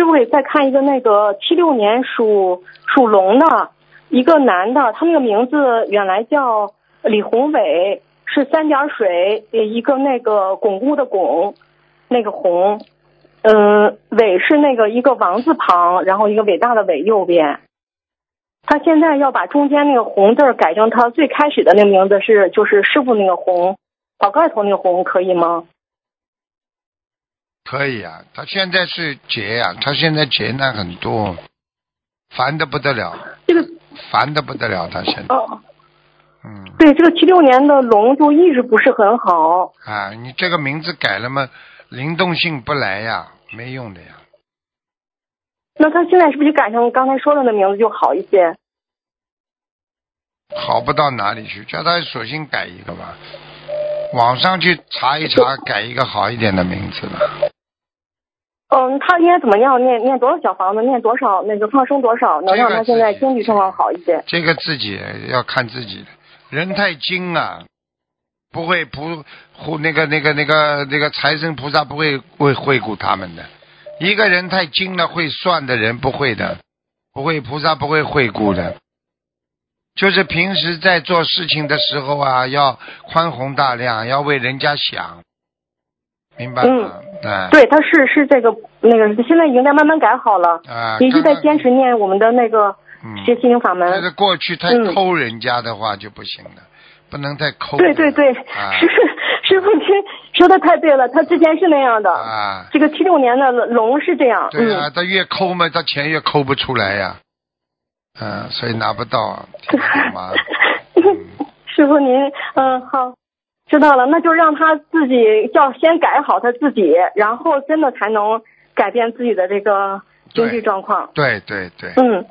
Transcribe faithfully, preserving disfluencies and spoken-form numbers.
师傅给再看一个那个七六年属属龙的一个男的，他那个名字原来叫李宏伟，是三点水一个那个巩固的巩，那个宏，嗯，伟是那个一个王字旁，然后一个伟大的伟右边。他现在要把中间那个红字改成他最开始的那个名字是就是师傅那个红，宝盖头那个红，可以吗？ 可以啊，他现在是劫呀、啊，他现在劫难很多，烦得不得了。 这个烦得不得了，他现在。 哦。 嗯。 对，这个七六年的龙就一直不是很好。 啊，你这个名字改了嘛，灵动性不来呀，没用的呀。 那他现在是不是就改成刚才说的那名字就好一些？ 好不到哪里去，叫他索性改一个吧，网上去查一查，改一个好一点的名字吧。 嗯，他应该怎么样？念念多少小房子？念多少那个放生多少，能让他现在经济状况好一些？ 这个自己要看自己的，人太精啊，不会不护那个那个那个那个财神菩萨不会会惠顾他们的。一个人太精了，会算的人不会的，不会菩萨不会惠顾的。就是平时在做事情的时候啊，要宽宏大量，要为人家想，明白吗？ 嗯， 啊、 对，他是是这个那个，现在已经在慢慢改好了， 啊， 一直在坚持念我们的那个学心灵法门。 这是过去太抠人家的话就不行了，嗯、不能太抠。 对对对， 啊、 师师傅听说的太对了，他之前是那样的。 啊， 这个七六年的龙是这样。 对啊， 嗯、 他越抠嘛，他钱越抠不出来呀。嗯，所以拿不到，听得懂吗？ 嗯、师傅您，嗯，好，知道了，那就让他自己要先改好他自己，然后真的才能改变自己的这个经济状况。 对对对。 嗯。